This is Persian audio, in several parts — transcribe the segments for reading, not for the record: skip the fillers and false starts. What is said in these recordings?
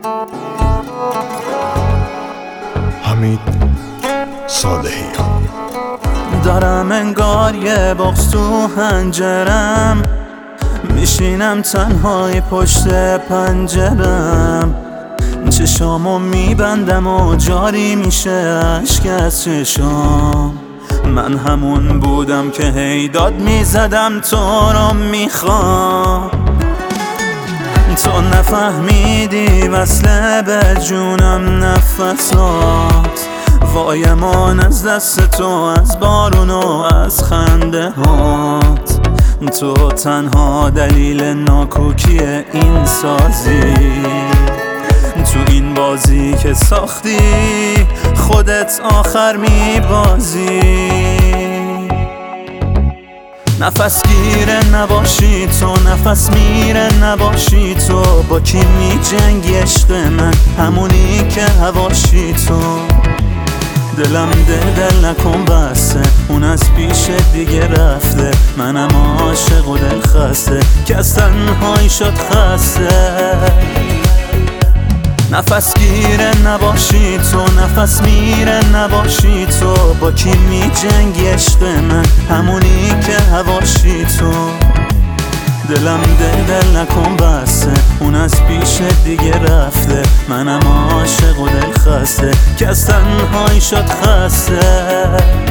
حمید صالحیان. دارم انگار یه بغض تو هنجرم، میشینم تنهای پشت پنجرم، چشامو میبندم و جاری میشه اشک از چشام. من همون بودم که هی داد میزدم تو رو میخوام، تو نفهمیدی وصله به جونم نفسات، وای امان از دست تو، از بارون و از خنده هات. تو تنها دلیل ناکوکی این سازی، تو این بازی که ساختی خودت آخر میبازی. نفس گیره نباشی تو، نفس میره نباشی تو، با کی میجنگی عشق من؟ همونی که هواشی تو. دلم دل نکن بسته، اون از پیش دیگه رفته، منم عاشق و دل خسته که از تنهایی شد خسته. نفس گیره نباشی تو، نفس میره نباشی تو، با کی میجنگی عشق من؟ همونی که هواشی تو. دلم دل نکن بسته، اون از پیش دیگه رفته، منم عاشق و دل خسته که از تنهایی شد خسته.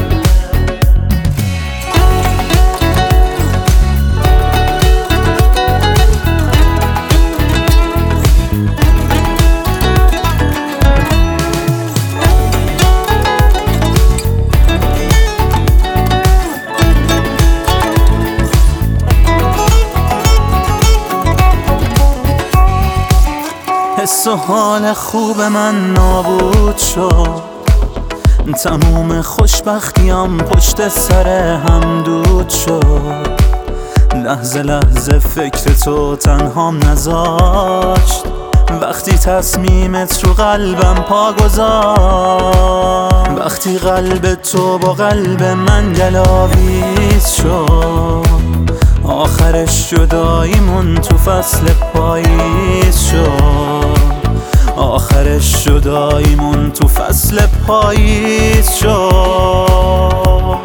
حس و حال خوب من نابود شد، تموم خوشبختیام پشت سر هم دود شد. لحظه لحظه فکر تو تنهام نذاشت، وقتی تصمیمت رو قلبم پا گذاشت. وقتی قلب تو با قلب من گلاویز شد، آخرش جداییمون تو فصل پاییز شد. آخرش جداییمون تو فصل پاییز شد.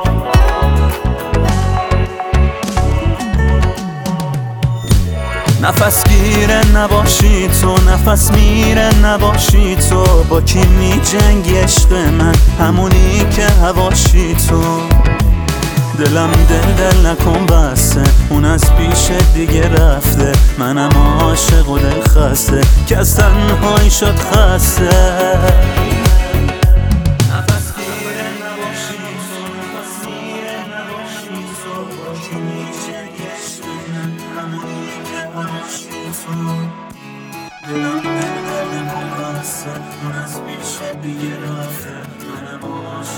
نفس گیره نباشی تو، نفس میره نباشی تو، با کی میجنگی عشق من؟ همونی که هواشی تو. دلم دل نکن بسته، اون از پیش دیگه رفته، منم عاشق و دل خسته که از تنهایی شد خسته. نفس گیره نباشی تو، نفس میره نباشی تو، با کی میجنگی عشق من؟ همونی که هواشی تو. دلم دل نکن بسته، اون از پیش دیگه رفته، منم عاشق